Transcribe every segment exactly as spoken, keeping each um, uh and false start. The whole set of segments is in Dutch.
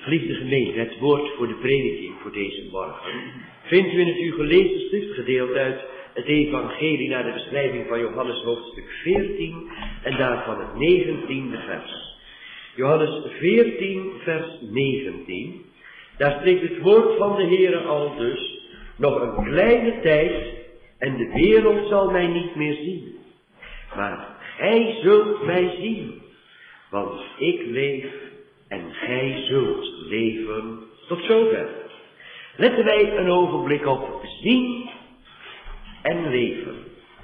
Geliefde gemeente, het woord voor de prediking voor deze morgen vindt u in het u gelezen schriftgedeelte uit het evangelie naar de beschrijving van Johannes hoofdstuk veertien en daarvan het negentiende vers. Johannes veertien vers negentien, daar spreekt het woord van de Heere al dus: nog een kleine tijd en de wereld zal mij niet meer zien, maar gij zult mij zien, want ik leef en gij zult leven. Tot zover. Letten wij een ogenblik op zien en leven.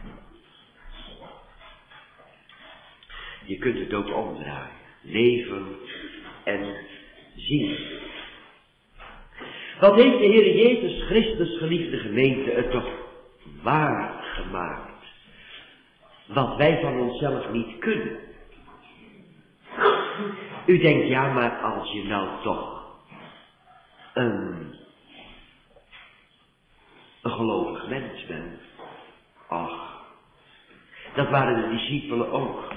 Je kunt het ook omdraaien. Leven en zien. Wat heeft de Heer Jezus Christus, geliefde gemeente, het toch waar gemaakt? Wat wij van onszelf niet kunnen. U denkt, ja, maar als je nou toch een, een gelovig mens bent. Ach, dat waren de discipelen ook.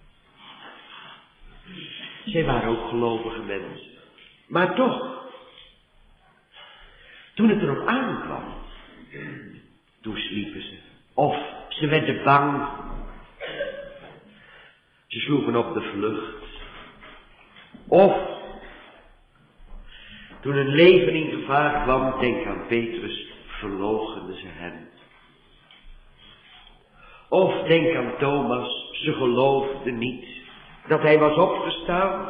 Zij waren ook gelovige mensen. Maar toch, toen het erop aankwam, toen sliepen ze. Of ze werden bang. Ze sloegen op de vlucht. Of, toen een leven in gevaar kwam, denk aan Petrus, verloochenden ze hem. Of denk aan Thomas, ze geloofden niet dat hij was opgestaan.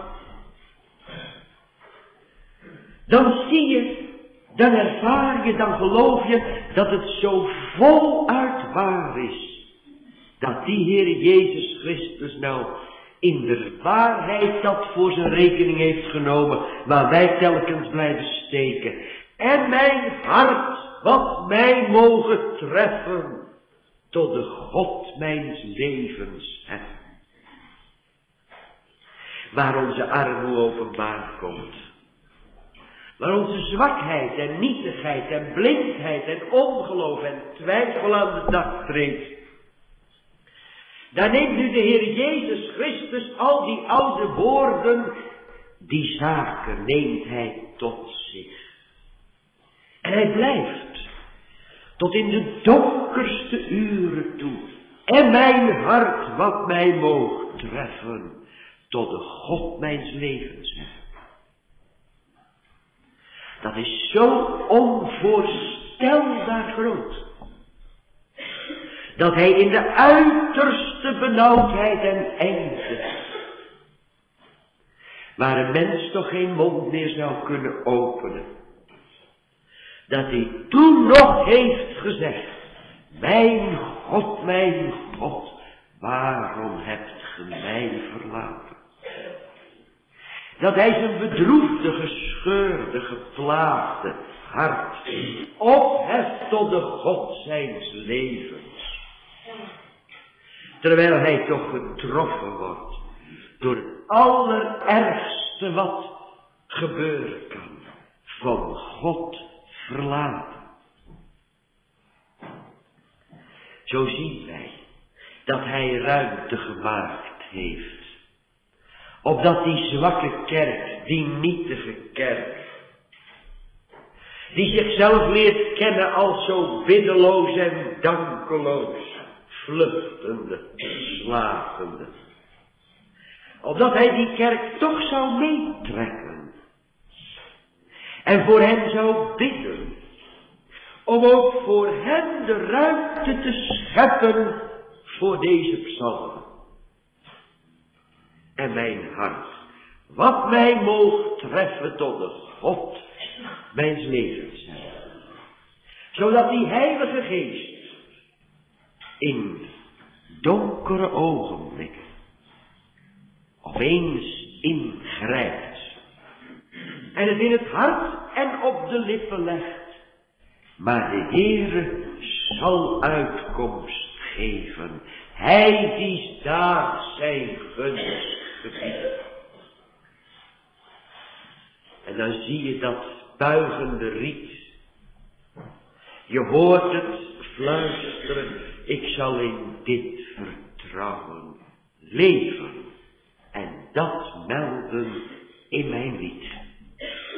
Dan zie je, dan ervaar je, dan geloof je dat het zo voluit waar is. Dat die Heer Jezus Christus nou in de waarheid dat voor zijn rekening heeft genomen, waar wij telkens blijven steken. En mijn hart, wat mij mogen treffen, tot de God mijns levens heffen. Waar onze armoede openbaar komt. Waar onze zwakheid en nietigheid en blindheid en ongeloof en twijfel aan de dag treedt. Daar neemt nu de Heer Jezus Christus al die oude woorden, die zaken neemt hij tot zich. En hij blijft tot in de donkerste uren toe. En mijn hart, wat mij moogt treffen, tot de God mijns levens heffen. Dat is zo onvoorstelbaar groot. Dat hij in de uiterste benauwdheid en engte, waar een mens toch geen mond meer zou kunnen openen, dat hij toen nog heeft gezegd: mijn God, mijn God, waarom hebt ge mij verlaten? Dat hij zijn bedroefde, gescheurde, geplaagde hart opheft tot de God zijns levens. Terwijl hij toch getroffen wordt door het allerergste wat gebeuren kan. Van God verlaten. Zo zien wij dat hij ruimte gemaakt heeft. Opdat die zwakke kerk, die nietige kerk, die zichzelf leert kennen als zo biddeloos en dankeloos, vluchtende, slapende. Opdat hij die kerk toch zou meetrekken. En voor hen zou bidden. Om ook voor hen de ruimte te scheppen voor deze psalm. En mijn hart, wat mij moogt treffen tot de God mijns levens zijn. Zodat die Heilige Geest in donkere ogenblikken opeens ingrijpt. En het in het hart en op de lippen legt. Maar de Heere zal uitkomst geven. Hij die daar zijn gunst gebiedt. En dan zie je dat buigende riet. Je hoort het fluisteren. Ik zal in dit vertrouwen leven. En dat melden in mijn lied.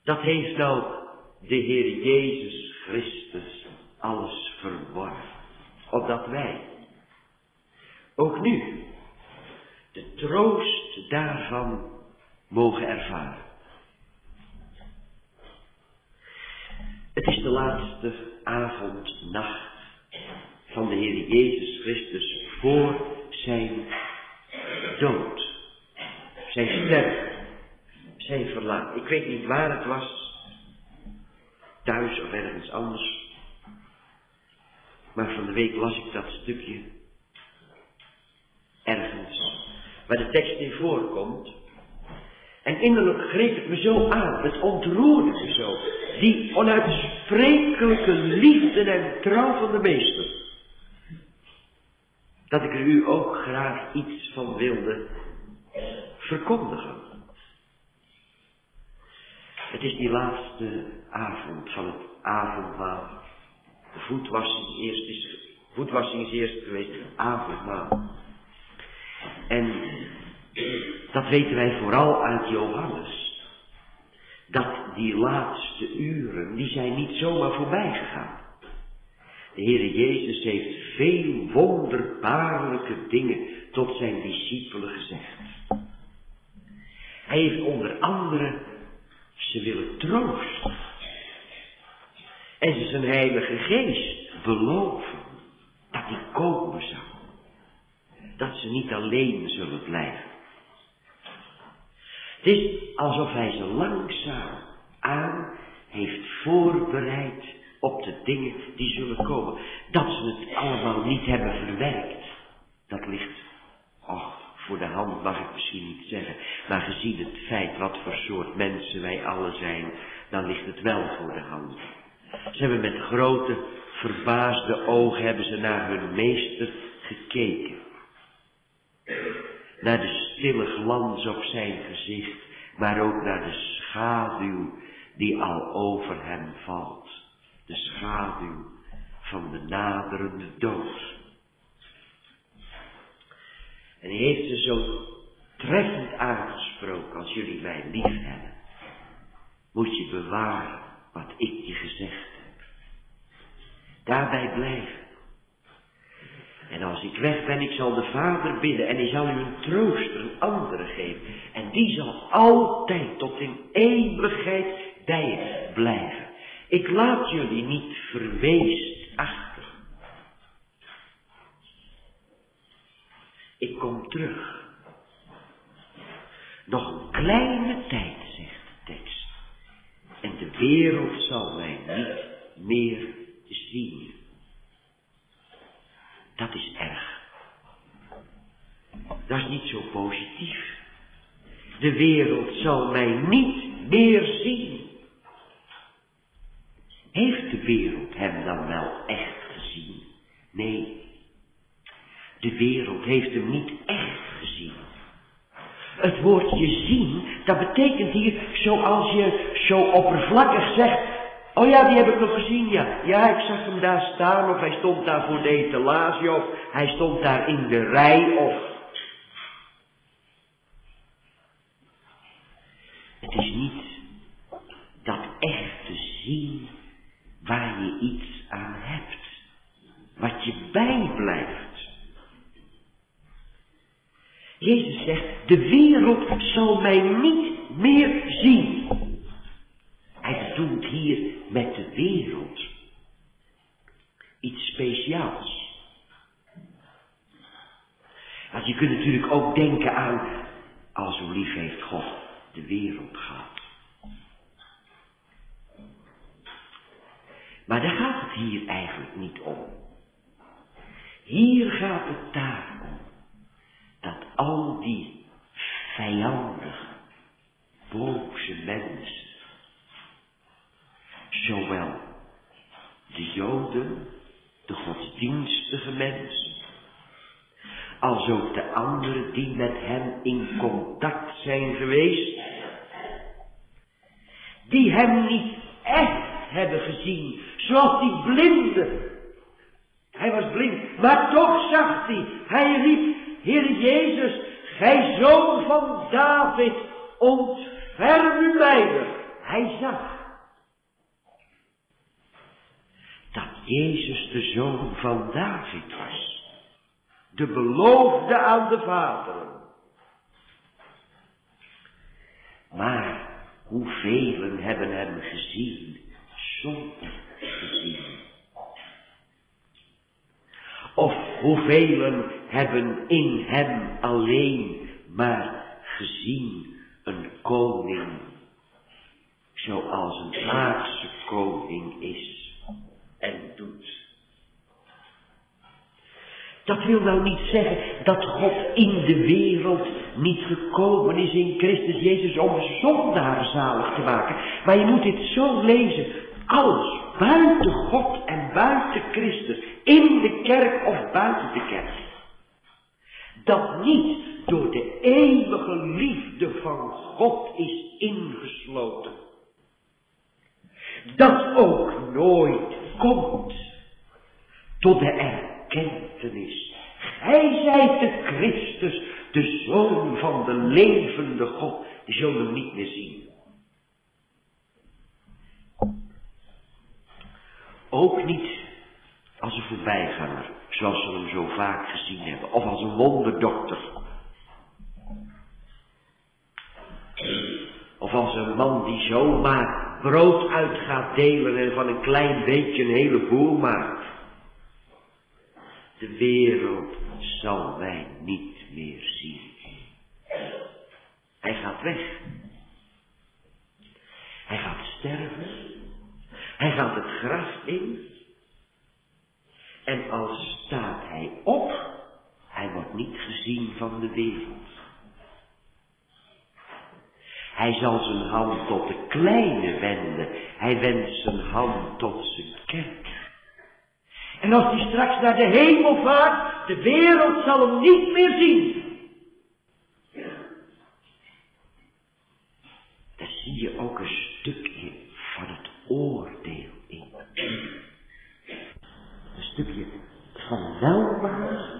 Dat heeft nou de Heer Jezus Christus alles verworven. Opdat wij ook nu de troost daarvan mogen ervaren. Het is de laatste avond, nacht van de Heer Jezus Christus voor zijn dood. Zijn sterven, zijn verlaten. Ik weet niet waar het was, thuis of ergens anders. Maar van de week las ik dat stukje ergens waar de tekst in voorkomt. En innerlijk greep het me zo aan, het ontroerde me zo. Die onuitsprekelijke liefde en trouw van de Meester. Dat ik er u ook graag iets van wilde verkondigen. Het is die laatste avond van het avondmaal. De voetwassing eerst is, voetwassing is eerst geweest, avondmaal. En dat weten wij vooral uit Johannes. Dat die laatste uren, die zijn niet zomaar voorbij gegaan. De Heere Jezus heeft veel wonderbaarlijke dingen tot zijn discipelen gezegd. Hij heeft onder andere ze willen troosten. En ze zijn Heilige Geest beloven dat die komen zou. Dat ze niet alleen zullen blijven. Het is alsof hij ze langzaam aan heeft voorbereid op de dingen die zullen komen. Dat ze het allemaal niet hebben verwerkt. Dat ligt, och, voor de hand mag ik misschien niet zeggen. Maar gezien het feit wat voor soort mensen wij alle zijn, dan ligt het wel voor de hand. Ze hebben met grote, verbaasde ogen hebben ze naar hun meester gekeken. Naar de stille glans op zijn gezicht, maar ook naar de schaduw die al over hem valt. De schaduw van de naderende dood. En hij heeft ze zo treffend aangesproken: als jullie mij lief hebben, moet je bewaren wat ik je gezegd heb. Daarbij blijven. En als ik weg ben, ik zal de Vader bidden en hij zal u een trooster, een andere geven. En die zal altijd tot in eeuwigheid bij je blijven. Ik laat jullie niet verweest achter. Ik kom terug. Nog een kleine tijd, zegt de tekst. En de wereld zal mij niet meer zien. Dat is erg. Dat is niet zo positief. De wereld zal mij niet meer zien. Heeft de wereld hem dan wel echt gezien? Nee. De wereld heeft hem niet echt gezien. Het woordje zien, dat betekent hier zoals je zo oppervlakkig zegt: oh ja, die heb ik nog gezien, ja. Ja, ik zag hem daar staan, of hij stond daar voor de etalage, of hij stond daar in de rij, of... Het is niet dat echt te zien waar je iets aan hebt. Wat je bijblijft. Jezus zegt: de wereld zal mij niet meer zien. Hij bedoelt hier met de wereld iets speciaals. Want je kunt natuurlijk ook denken aan: al zo lief heeft God de wereld gehad. Maar daar gaat het hier eigenlijk niet om. Hier gaat het daarom dat al die vijandige, boze mensen, zowel de Joden, de godsdienstige mensen, als ook de anderen die met hem in contact zijn geweest, die hem niet echt hebben gezien, zoals die blinde. Hij was blind, maar toch zag hij. Hij riep: Heer Jezus, gij zoon van David, ontferm u mijner. Hij zag dat Jezus de zoon van David was. De beloofde aan de vaderen. Maar hoeveel hebben hem gezien zonder gezien? Of hoeveel hebben in hem alleen maar gezien een koning, zoals een aardse koning is en doet. Dat wil nou niet zeggen dat God in de wereld niet gekomen is in Christus Jezus om zondaar zalig te maken. Maar je moet dit zo lezen, als buiten God en buiten Christus, in de kerk of buiten de kerk, dat niet door de eeuwige liefde van God is ingesloten, dat ook nooit komt tot de erkentenis. Gij zijt de Christus, de Zoon van de levende God. Die zullen hem niet meer zien. Ook niet als een voorbijganger, zoals we hem zo vaak gezien hebben, of als een wonderdokter. Of als een man die zomaar brood uit gaat delen en van een klein beetje een heleboel maakt. De wereld zal mij niet meer zien. Hij gaat weg. Hij gaat sterven. Hij gaat het graf in. En als staat hij op, hij wordt niet gezien van de wereld. Hij zal zijn hand tot de kleine wenden. Hij wendt zijn hand tot zijn kerk. En als hij straks naar de hemel vaart, de wereld zal hem niet meer zien. Daar zie je ook een stukje van het oordeel in. Een stukje van welwaar,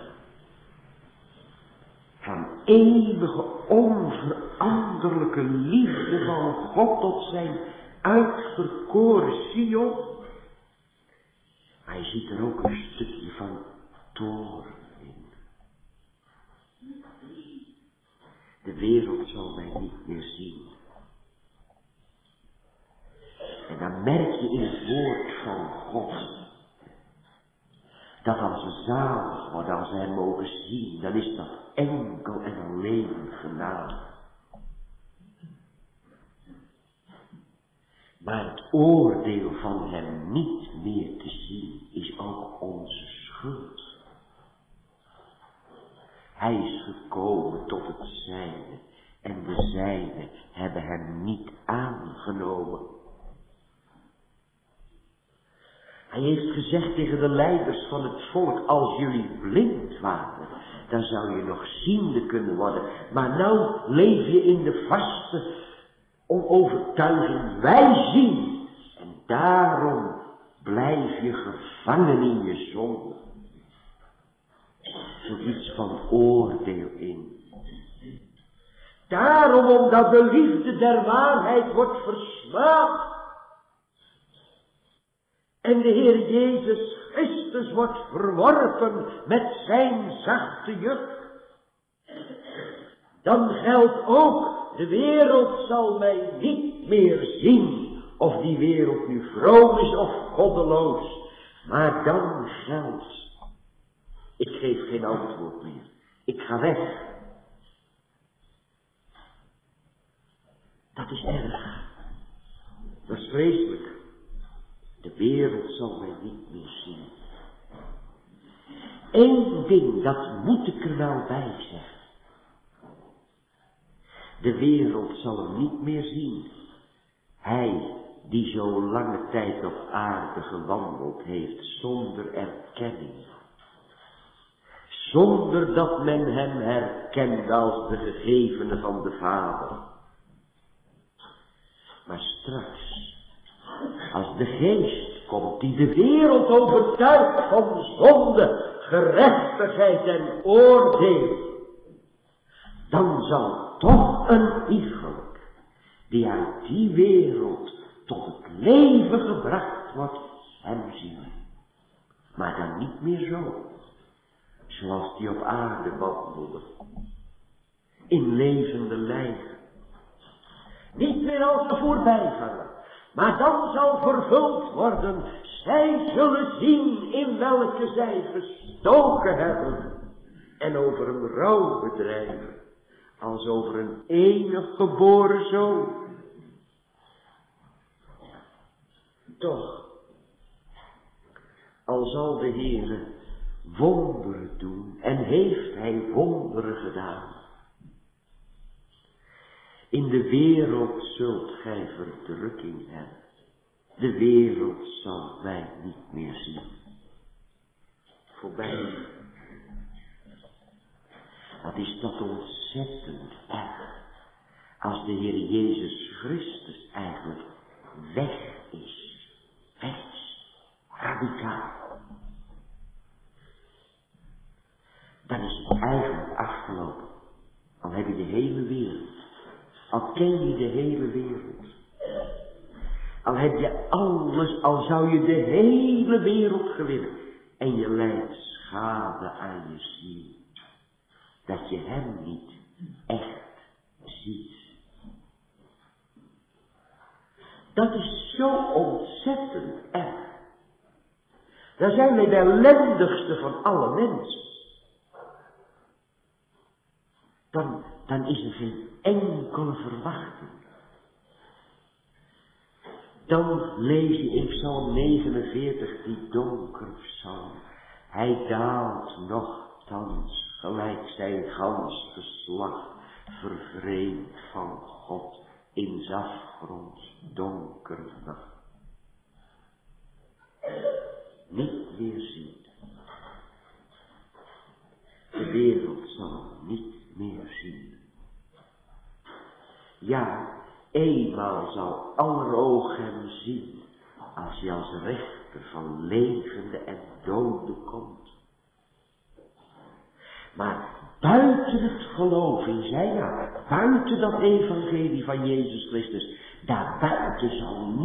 van eeuwige onveranderlijke liefde van God tot zijn uitverkoren Sion. Maar je ziet er ook een stukje van toorn in. De wereld zal mij niet meer zien. En dan merk je in het woord van God, dat als we zalig worden, als we hem mogen zien, dan is dat enkel en alleen genade. Maar het oordeel van hem niet meer te zien is ook onze schuld. Hij is gekomen tot het zijne en de zijnen hebben hem niet aangenomen. Hij heeft gezegd tegen de leiders van het volk, als jullie blind waren, dan zou je nog ziende kunnen worden. Maar nou leef je in de vaste onovertuiging, wij zien. En daarom blijf je gevangen in je zonde. Zoiets van oordeel in. Daarom, omdat de liefde der waarheid wordt versmaad. En de Heer Jezus Christus wordt verworpen met zijn zachte juk. Dan geldt ook, de wereld zal mij niet meer zien. Of die wereld nu vroom is of goddeloos. Maar dan geldt, ik geef geen antwoord meer. Ik ga weg. Dat is erg. Dat is vreselijk. De wereld zal mij niet meer zien. Eén ding, dat moet ik er wel bij zeggen. De wereld zal hem niet meer zien. Hij die zo lange tijd op aarde gewandeld heeft zonder erkenning. Zonder dat men hem herkende als de gegevene van de Vader. Maar straks, als de Geest komt die de wereld overtuigt van zonde, gerechtigheid en oordeel, dan zal toch een iegelijk die uit die wereld tot het leven gebracht wordt, hem zien. Maar dan niet meer zo, zoals die op aarde wandelde, in levende lijven. Niet meer als een voorbijganger, maar dan zal vervuld worden, zij zullen zien in welke zij gestoken hebben en over hem rouw bedrijven, als over een enig geboren zoon. Toch, al zal de Heere wonderen doen, en heeft hij wonderen gedaan. In de wereld zult gij verdrukking hebben. De wereld zal mij niet meer zien. Voorbij. Wat is dat ontzettend erg. Als de Heer Jezus Christus eigenlijk weg is. Weg is. Radicaal. Dan is het eigenlijk afgelopen. Al heb je de hele wereld. Al ken je de hele wereld. Al heb je alles, al zou je de hele wereld gewinnen. En je lijdt schade aan je ziel. Dat je hem niet echt ziet. Dat is zo ontzettend erg. Dan zijn wij de ellendigste van alle mensen. Dan, dan is er geen enkele verwachting. Dan lees je in Psalm negenenveertig die donkere psalm. Hij daalt nochtans gelijk zijn gans geslacht, vervreemd van God in zafgronds donkere nacht. Niet meer ziet. De wereld zal niet meer zien. Ja, eenmaal zal aller oog hem zien, als hij als rechter van levende en doden komt. Maar buiten het geloof in zijn naam, buiten dat evangelie van Jezus Christus, daarbuiten zal